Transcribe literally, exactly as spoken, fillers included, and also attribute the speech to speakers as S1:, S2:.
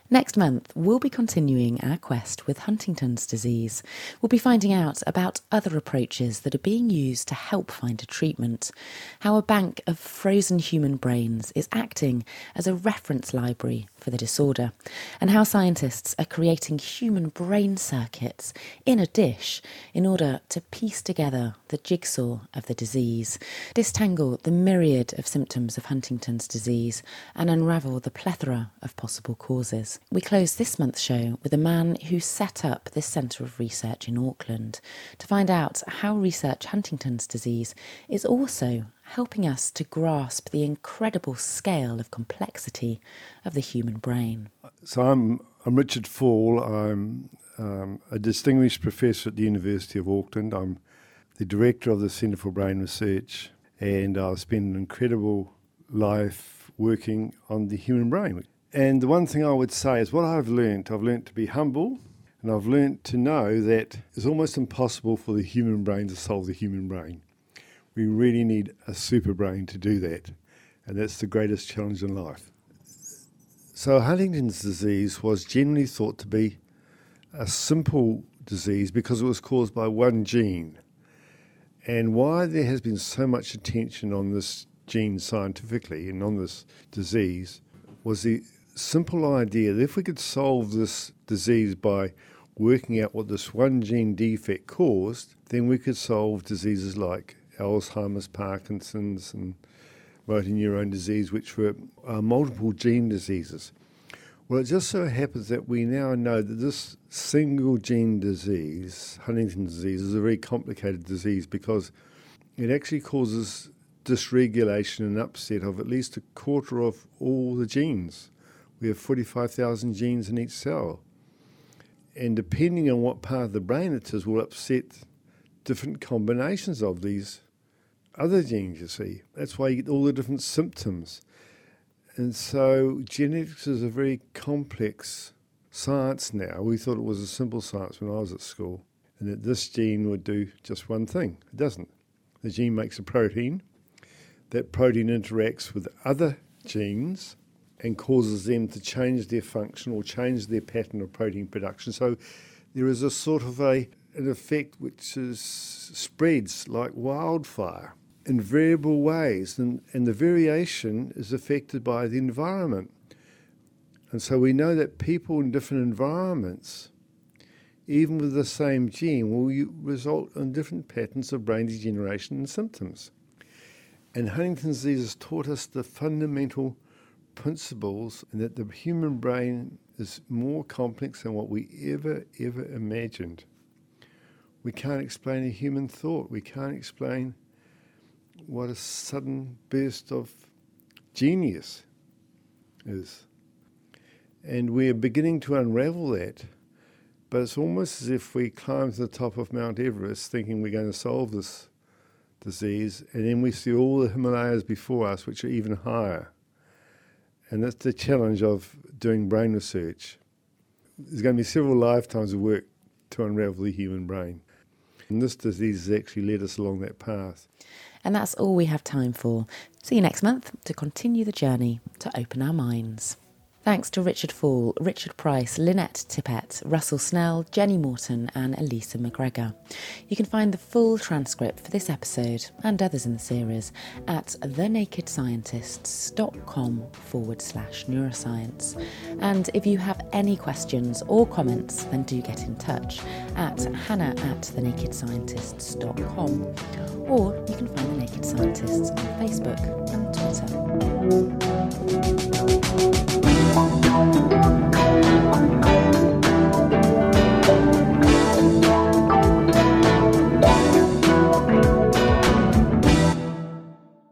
S1: Next month, we'll be continuing our quest with Huntington's disease. We'll be finding out about other approaches that are being used to help find a treatment, how a bank of frozen human brains is acting as a reference library for the disorder, and how scientists are creating human brain circuits in a dish in order to piece together the jigsaw of the disease, disentangle the myriad of symptoms of Huntington's disease, and unravel the plethora of possible causes. We close this month's show with a man who set up this centre of research in Auckland to find out how research Huntington's disease is also helping us to grasp the incredible scale of complexity of the human brain.
S2: So I'm I'm Richard Fall. I'm um, a distinguished professor at the University of Auckland. I'm the director of the Centre for Brain Research, and I've spent an incredible life working on the human brain. And the one thing I would say is what I've learnt, I've learnt to be humble, and I've learnt to know that it's almost impossible for the human brain to solve the human brain. We really need a super brain to do that, and that's the greatest challenge in life. So Huntington's disease was generally thought to be a simple disease because it was caused by one gene. And why there has been so much attention on this gene scientifically and on this disease was the simple idea that if we could solve this disease by working out what this one gene defect caused, then we could solve diseases like Alzheimer's, Parkinson's, and motor neurone disease, which were uh, multiple gene diseases. Well, it just so happens that we now know that this single gene disease, Huntington's disease, is a very complicated disease because it actually causes dysregulation and upset of at least a quarter of all the genes. We have forty-five thousand genes in each cell. And depending on what part of the brain it is, will upset different combinations of these other genes, you see. That's why you get all the different symptoms. And so genetics is a very complex science now. We thought it was a simple science when I was at school, and that this gene would do just one thing. It doesn't. The gene makes a protein. That protein interacts with other genes and causes them to change their function or change their pattern of protein production. So there is a sort of a an effect which is, spreads like wildfire in variable ways, and, and the variation is affected by the environment. And so we know that people in different environments, even with the same gene, will result in different patterns of brain degeneration and symptoms. And Huntington's disease has taught us the fundamental principles, and that the human brain is more complex than what we ever, ever imagined. We can't explain a human thought. We can't explain what a sudden burst of genius is. And we're beginning to unravel that, but it's almost as if we climb to the top of Mount Everest thinking we're going to solve this disease, and then we see all the Himalayas before us, which are even higher. And that's the challenge of doing brain research. There's going to be several lifetimes of work to unravel the human brain. And this disease has actually led us along that path.
S1: And that's all we have time for. See you next month to continue the journey to open our minds. Thanks to Richard Fall, Richard Price, Lynette Tippett, Russell Snell, Jenny Morton and Elisa McGregor. You can find the full transcript for this episode and others in the series at thenakedscientists.com forward slash neuroscience. And if you have any questions or comments, then do get in touch at hannah at thenakedscientists dot com, or you can find The Naked Scientists on Facebook and Twitter.